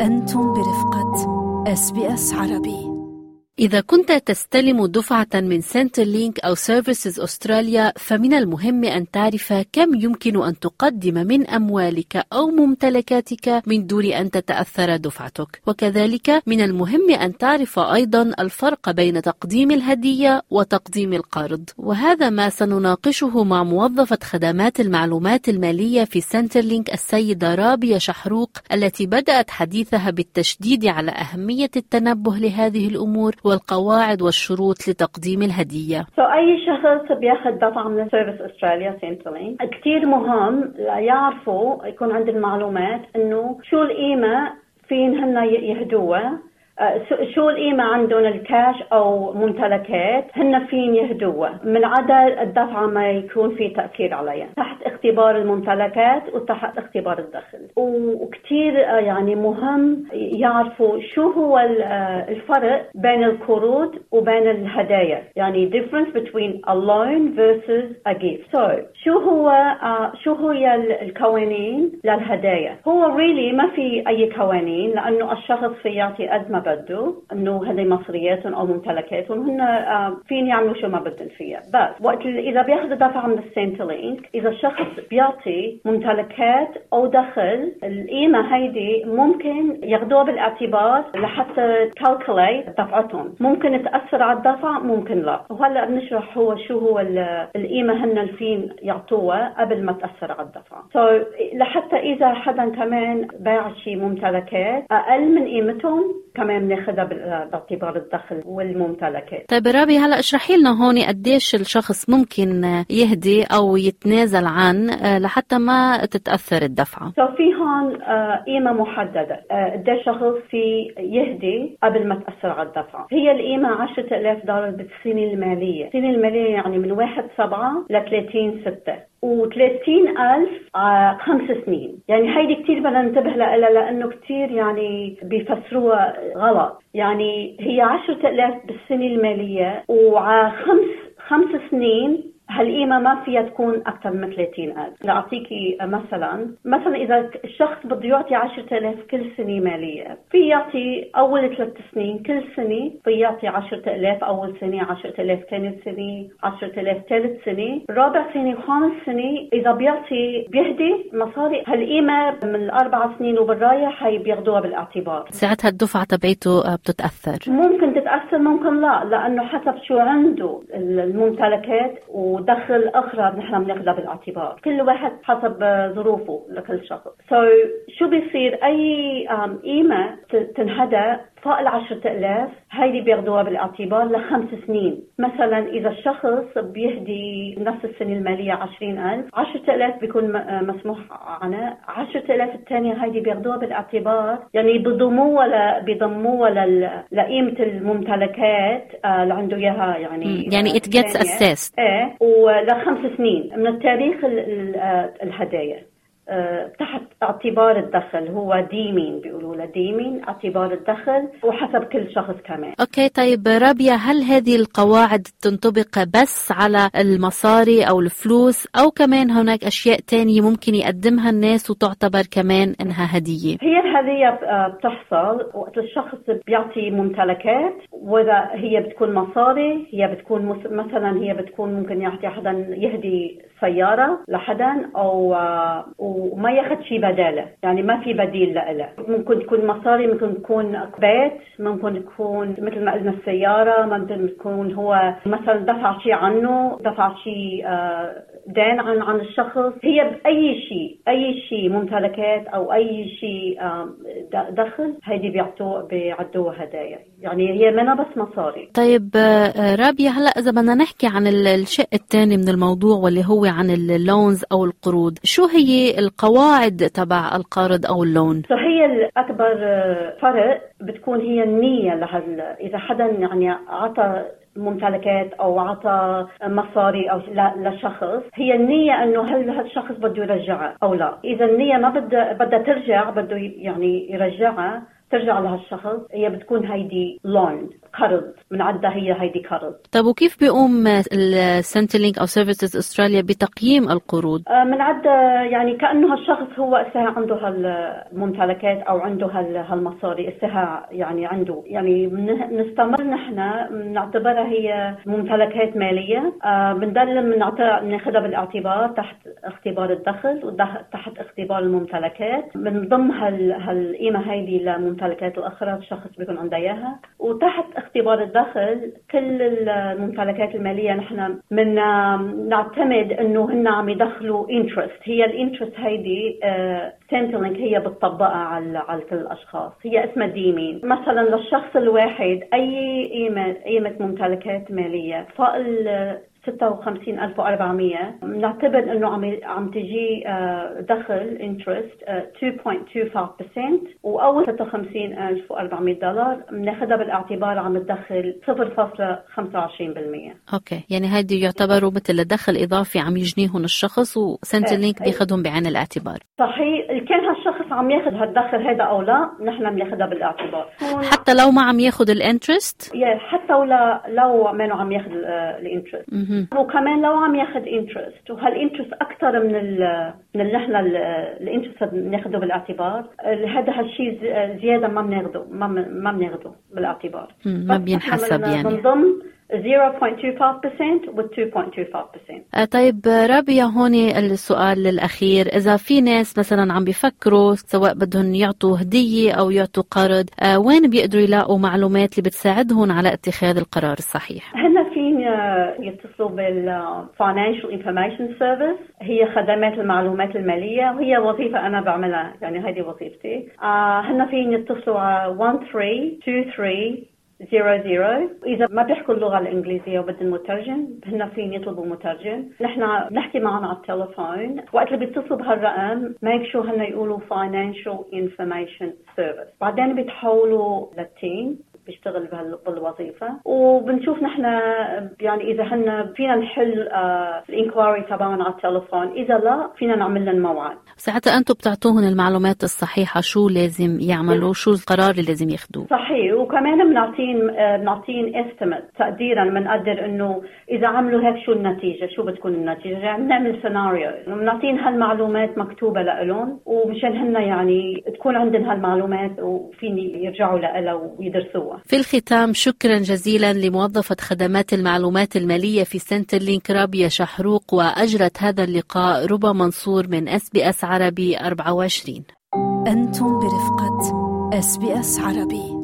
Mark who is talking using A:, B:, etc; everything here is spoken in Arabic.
A: أنتم برفقة SBS عربي.
B: إذا كنت تستلم دفعة من سنترلينك أو سيرفيسز أستراليا، فمن المهم أن تعرف كم يمكن أن تقدم من أموالك أو ممتلكاتك من دون أن تتأثر دفعتك. وكذلك من المهم أن تعرف أيضا الفرق بين تقديم الهدية وتقديم القرض، وهذا ما سنناقشه مع موظفة خدمات المعلومات المالية في سنترلينك السيدة رابية شحروق، التي بدأت حديثها بالتشديد على أهمية التنبه لهذه الأمور والقواعد والشروط لتقديم الهدية.
C: أي شخص بياخذ دفعة من سيرفيس أستراليا سنترلينك كتير مهم يعرفوا، يكون عند المعلومات إنه شو القيمة فين هن يهدوها، شو القيمة عندهم الكاش أو ممتلكات هن فين يهدوها، من عدا الدفعة ما يكون في تأثير عليها تحت اختبار الممتلكات وتحت اختبار الدخل. وكتير يعني مهم يعرفوا شو هو الفرق بين القروض وبين الهدايا، يعني difference between a loan versus a gift. شو هي القوانين للهدايا؟ هو really ما في أي قوانين، لأنه الشخص في يعطي قد ما بده، انه هذه مصرياتهم او ممتلكاتهم هن فين يعملوا شو ما بدهم فيها. بس وقت اذا بياخذ دفعه من السنترلينك، اذا الشخص بيعطي ممتلكات او دخل، القيمه هيدي ممكن ياخذوها بالاعتبار لحتى كالكوليت دفعتهم، ممكن تاثر على الدفع ممكن لا. وهلا بنشرح شو هو القيمه هن فين يعطوها قبل ما تاثر على الدفع. لحتى اذا حدا كمان باع شي ممتلكات اقل من قيمتهم كمان ناخدها باعتبار الدخل والممتلكات.
B: طيب رابي، هلا اشرحي لنا هون قديش الشخص ممكن يهدي او يتنازل عن لحتى ما تتاثر الدفعه.
C: في هون قيمه محدده قديش شخص في يهدي قبل ما تاثر على الدفعه. هي القيمه $10,000 بالسنه الماليه. السنه الماليه يعني من 1/7 ل 30/6، و30,000 5 سنين. يعني هيدي كتير بدنا ننتبه لها، لأنه كتير يعني بيفسروها غلط. يعني هي 10,000 بالسنة المالية، وع 5 سنين هالقيمة ما فيها تكون أكثر من 30,000. لأعطيكي مثلا إذا الشخص بده يعطي 10,000 كل سنة مالية، في يعطي أول 3 سنين كل سنة، في يعطي 10,000 أول سنة، 10,000 ثاني سنة، 10,000 ثالث سنة، رابع سنة، وخامس سنة. إذا بيهدي مصاري هالقيمة من 4 سنين وبالرايح هي بياخدوها بالاعتبار.
B: ساعتها الدفعة تبعته بتتأثر،
C: ممكن تتأثر ممكن لا، لأنه حسب شو عنده الممتلكات ودخل أخرى نحن بناخذها بالاعتبار. كل واحد حسب ظروفه لكل شخص. شو بيصير؟ أي قيمة تنهدى فوق 10,000 هيدي بياخدوها بالاعتبار ل5 سنين. مثلا إذا الشخص بيهدي نفس السنة المالية 20,000، 10,000 بيكون مسموح عنها، 10,000 الثانية هيدي بياخدوها بالاعتبار، يعني بيضموها لقيمة الممتلكات اللي عنده إياها، يعني
B: it gets assessed.
C: ول5 سنين من التاريخ الهدايا تحت اعتبار الدخل. هو ديمين، بيقولوا له ديمين، اعتبار الدخل، وحسب كل شخص كمان.
B: اوكي، طيب رابية، هل هذه القواعد تنطبق بس على المصاري او الفلوس، او كمان هناك اشياء تانية ممكن يقدمها الناس وتعتبر كمان انها هدية؟
C: هي الهدية بتحصل وقت الشخص بيعطي ممتلكات، واذا هي بتكون مصاري، هي بتكون مثلا هي بتكون ممكن يعطي حدا يهدي سيارة لحدا، او وما ياخد شيء بداله، يعني ما في بديل له. ممكن تكون مصاري، ممكن تكون بيت، ممكن تكون مثل ما قلنا السيارة، ممكن تكون هو مثلا دفع شيء عنه، دفع شيء دين عن الشخص. هي بأي شيء ممتلكات أو أي شيء دخل، هيدي بيعدوها هدايا، يعني هي منها بس مصاري.
B: طيب رابية، هلأ إذا بدنا نحكي عن الشق الثاني من الموضوع واللي هو عن اللونز أو القروض، شو هي القواعد تبع القرض أو اللون؟
C: هي الأكبر فرق بتكون هي النية إذا حدا يعني عطى ممتلكات او عطى مصاري او لشخص، هي النية انه هل هذا الشخص بده يرجعها او لا. اذا النية ما بدها ترجع، بده يعني يرجعها، ترجع لها الشخص هي بتكون هيدي لون قرض من عدها، هي هيدي قرض.
B: طب وكيف بيقوم السنترلينك أو سيرفيسز أستراليا بتقييم القروض؟
C: من عدها يعني كأنه هالشخص هو اسها عنده هالممتلكات أو عنده هالمصاري اسها يعني عنده، يعني نستمر نحن نعتبرها هي ممتلكات مالية. بنضل ناخذها بالاعتبار تحت اختبار الدخل وتحت اختبار الممتلكات. بنضم هالقيمة هيدي لممتلكات الأخرى الشخص بيكون عنده إياها، وتحت اختبار الدخل كل الممتلكات المالية نحن من نعتمد إنه هن عم يدخلوا interest. هي الانترست هيدي سنترلينك هي بتطبقها على كل الأشخاص. هي اسمها ديمين. مثلا للشخص الواحد أي قيمة ممتلكات مالية فوق 56,400 نعتبر انه عم تجي دخل انترست 2.25%، واول $56,400 بناخذها بالاعتبار عم تدخل 0.25%.
B: اوكي، يعني هيدي يعتبروا مثل دخل اضافي عم يجنيهم الشخص وسنترلينك بياخذهم بعين الاعتبار.
C: صحيح، كان هالشخص عم ياخذ هالدخل هذا او لا نحن بناخذها بالاعتبار
B: حتى لو ما عم ياخذ الانترست.
C: حتى لو ما عم ياخذ الانترست، وكمان لو عم ياخذ انترست وهالانترست اكثر من اللي نحن الانترست بناخذه بالاعتبار، هذا هالشيء زياده ما بناخذه بالاعتبار،
B: ما بينحسب. يعني
C: بنضم 0.25% و 2.25%.
B: طيب رابية، هون السؤال الأخير، إذا في ناس مثلا عم بيفكروا سواء بدهم يعطوا هدية أو يعطوا قرض، وين بيقدروا يلاقوا معلومات اللي بتساعدهم على اتخاذ القرار الصحيح؟
C: هنا فين يتصلوا Financial Information Service، هي خدمات المعلومات المالية، وهي وظيفة أنا بعملها، يعني هذه وظيفتي. هنا فين يتصلوا على 132300. إذا ما بيحكوا اللغة الإنجليزية وبدهم مترجم هنا فين يطلبوا مترجم. نحن بنحكي معهم على التليفون، وقت اللي بيتصلوا بهالرقم make sure هنا يقولوا Financial Information Service، بعدين بيتحولوا للتيم بيشتغل بالوظيفة، وبنشوف نحن يعني إذا هن فينا نحل الانكواري تبعنا على التليفون، إذا لا فينا نعمل لهم موعد.
B: ساعتها أنتم بتعطوهم المعلومات الصحيحة، شو لازم يعملوا، شو القرار اللي لازم ياخدوه.
C: صحيح، وكمان بنعطين استيميت تقديرا، بنقدر إنه إذا عملوا هيك شو النتيجة، شو بتكون النتيجة، يعني بنعمل سيناريو، بنعطين هالمعلومات مكتوبة لهم ومشان هن يعني تكون عندهم هالمعلومات وفين يرجعوا لها ويدرسوها.
B: في الختام، شكرا جزيلا لموظفة خدمات المعلومات المالية في سنترلينك رابية شحروق، وأجرت هذا اللقاء ربى منصور من SBS عربي 24.
A: أنتم برفقة SBS عربي.